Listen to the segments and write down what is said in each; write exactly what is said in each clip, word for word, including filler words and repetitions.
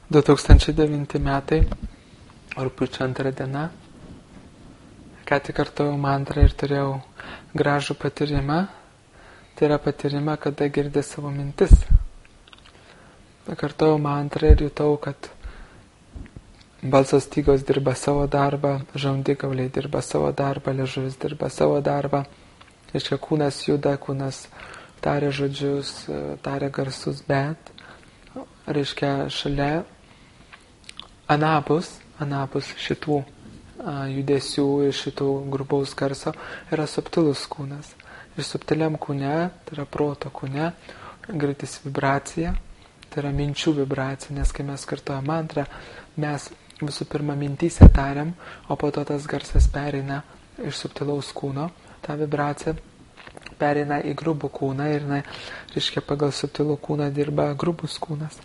du tūkstančiai devinti metai, rugpjūčio antra diena. Ką tik kartojau mantrą ir turėjau gražų patyrimą. Tai yra patyrimą, kada girdė savo mintis. Kartojau mantrą ir jutau, kad balso stygos dirba savo darbą, žandikauliai dirba savo darbą, liežuvis dirba savo darbą. Reiškia, kūnas juda, kūnas taria žodžius, taria garsus, bet, reiškia, šalia anapus, anapus šitų a, judesių ir šitų grubaus garso yra subtilus kūnas. Ir subtiliam kūne, tai yra proto kūne, girdis vibracija, tai yra minčių vibracija, nes kai mes kartojame mantrą, mes visų pirma mintyse tariam, o po to tas garsas pereina iš subtilaus kūno, ta vibracija pereina į grubų kūną ir, na, reiškia, pagal subtilų kūną dirba grubus kūnas.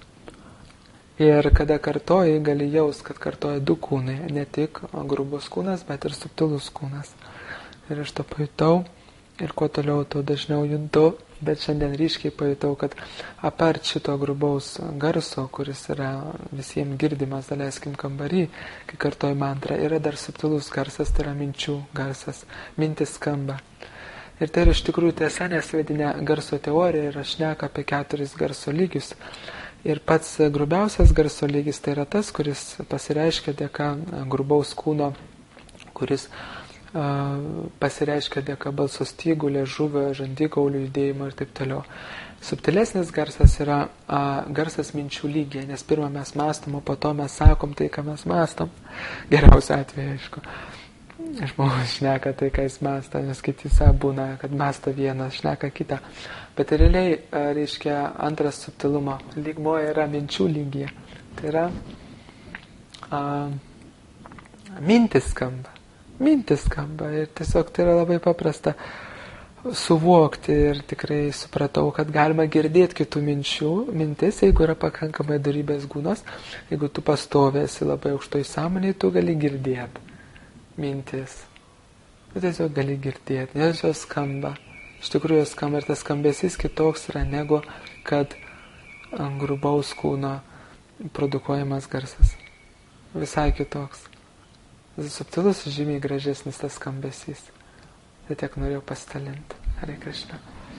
Ir kada kartoji, gali jaus, kad kartoja du kūnai, ne tik grubus kūnas, bet ir subtilus kūnas. Ir aš to pajutau, ir kuo toliau, tuo dažniau juntu, bet šiandien ryškiai pajutau, kad apart šito grubaus garso, kuris yra visiems girdimas, daleiskim kambarį, kai kartoji mantrą, yra dar subtilus garsas, tai yra minčių garsas, mintis skamba. Ir tai yra iš tikrųjų tiesa, nes vedinė garso teorija ir aš šneka apie keturis garso lygius. Ir pats grubiausias garso lygis tai yra tas, kuris pasireiškia dėka grubaus kūno, kuris uh, pasireiškia dėka balso stygų, liežuvio, žandikaulių judėjimo ir taip toliau. Subtilesnis garsas yra uh, garsas minčių lygyje, nes pirmą mes mąstom, o po to mes sakom tai, ką mes mąstom. Geriausiu atveju, aišku. Žmogus šneka tai, ką jis mąsto, nes kiti būna, kad mąsto vienas, šneka kitą. Bet realiai, reiškia, antras subtilumo lygmuo yra minčių lygyje. Tai yra a, mintis skamba. Mintis skamba. Ir tiesiog tai yra labai paprasta suvokti ir tikrai supratau, kad galima girdėti kitų minčių, mintis, jeigu yra pakankamai dorybės gūnos, jeigu tu pastovėsi labai aukštoj sąmonėj, tu gali girdėti mintis. Tu tiesiog gali girdėti, nes jos skamba. Iš tikrųjų skamba ir tas skambesys kitoks yra negu kad ant grubaus kūno produkuojamas garsas. Visai kitoks. Subtilus žymiai gražesnis tas skambesys. Tai tiek norėjau pasidalinti. Hare Krishna.